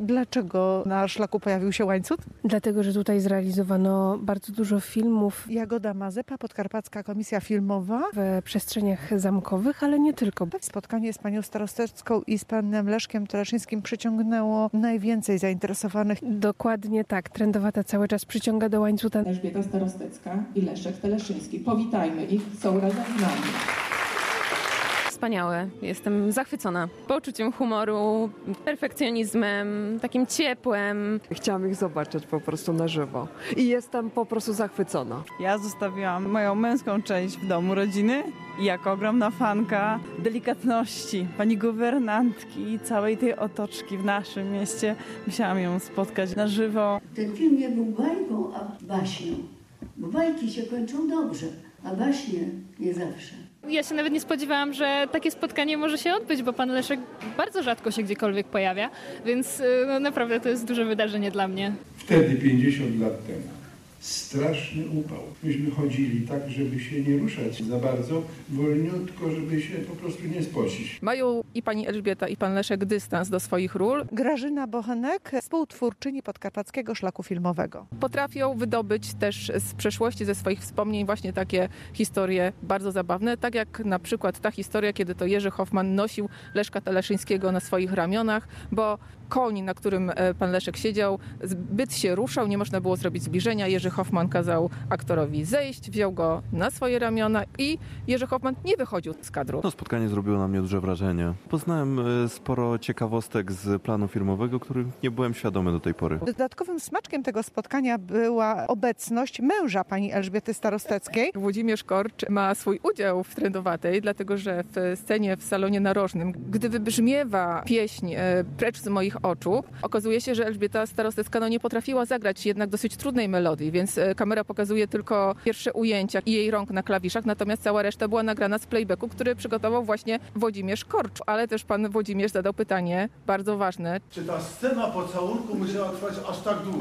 Dlaczego na szlaku pojawił się łańcuch? Dlatego, że tutaj zrealizowano bardzo dużo filmów Jagoda Mazepa, Podkarpacka Komisja Filmowa. w przestrzeniach zamkowych, ale nie tylko. Spotkanie z panią starostecką i z panem Leszkiem Teleszyńskim przyciągnęło najwięcej zainteresowanych. Dokładnie tak. Trendowata cały czas przyciąga do łańcucha. Elżbieta Starostecka i Leszek Teleszyński. Powitajmy ich, są razem z nami. Wspaniałe. Jestem zachwycona poczuciem humoru, perfekcjonizmem, takim ciepłem. Chciałam ich zobaczyć po prostu na żywo i jestem po prostu zachwycona. Ja zostawiłam moją męską część w domu rodziny i jako ogromna fanka delikatności pani guwernantki i całej tej otoczki w naszym mieście musiałam ją spotkać na żywo. Ten film nie był bajką, a baśnią. Bo bajki się kończą dobrze, a baśnie nie zawsze. Ja się nawet nie spodziewałam, że takie spotkanie może się odbyć, bo pan Leszek bardzo rzadko się gdziekolwiek pojawia, więc naprawdę to jest duże wydarzenie dla mnie. Wtedy, 50 lat temu, straszny upał. Myśmy chodzili tak, żeby się nie ruszać za bardzo, wolniutko, żeby się po prostu nie spocić. Mają i pani Elżbieta, i pan Leszek dystans do swoich ról. Grażyna Bochenek, współtwórczyni Podkarpackiego Szlaku Filmowego. Potrafią wydobyć też z przeszłości, ze swoich wspomnień właśnie takie historie bardzo zabawne, tak jak na przykład ta historia, kiedy to Jerzy Hoffman nosił Leszka Teleszyńskiego na swoich ramionach, bo koń, na którym pan Leszek siedział, zbyt się ruszał, nie można było zrobić zbliżenia. Jerzy Hoffman kazał aktorowi zejść, wziął go na swoje ramiona i Jerzy Hoffman nie wychodził z kadru. To spotkanie zrobiło na mnie duże wrażenie. Poznałem sporo ciekawostek z planu filmowego, których nie byłem świadomy do tej pory. Dodatkowym smaczkiem tego spotkania była obecność męża pani Elżbiety Starosteckiej. Włodzimierz Korcz ma swój udział w Trendowatej, dlatego że w scenie w salonie narożnym, gdy wybrzmiewa pieśń Precz z moich oczu, okazuje się, że Elżbieta Starostecka nie potrafiła zagrać jednak dosyć trudnej melodii, więc kamera pokazuje tylko pierwsze ujęcia i jej rąk na klawiszach, natomiast cała reszta była nagrana z playbacku, który przygotował właśnie Włodzimierz Korcz. Ale też pan Włodzimierz zadał pytanie bardzo ważne. Czy ta scena pocałunku musiała trwać aż tak długo?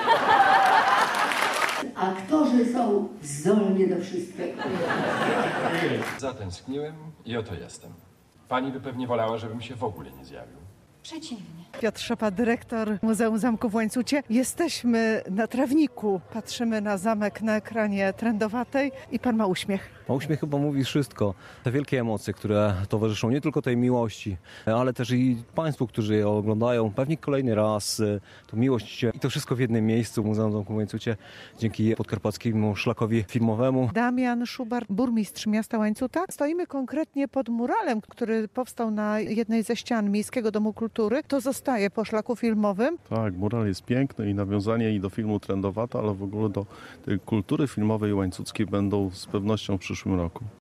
Aktorzy są zdolni do wszystkiego. Zatęskniłem i oto jestem. Pani by pewnie wolała, żebym się w ogóle nie zjawił. Przeciwnie. Piotr Szopa, dyrektor Muzeum Zamku w Łańcucie. Jesteśmy na trawniku, patrzymy na zamek na ekranie Trendowatej i pan ma uśmiech. A uśmiech chyba mówi wszystko. Te wielkie emocje, które towarzyszą nie tylko tej miłości, ale też i państwu, którzy je oglądają. Pewnie kolejny raz tą miłość i to wszystko w jednym miejscu w Muzeum Zamku w Łańcucie dzięki Podkarpackiemu Szlakowi Filmowemu. Damian Szubar, burmistrz miasta Łańcuta. Stoimy konkretnie pod muralem, który powstał na jednej ze ścian Miejskiego Domu Kultury. To zostaje po szlaku filmowym. Tak, mural jest piękny i nawiązanie i do filmu Trendowata, ale w ogóle do tej kultury filmowej łańcuckiej będą z pewnością w przyszłym roku.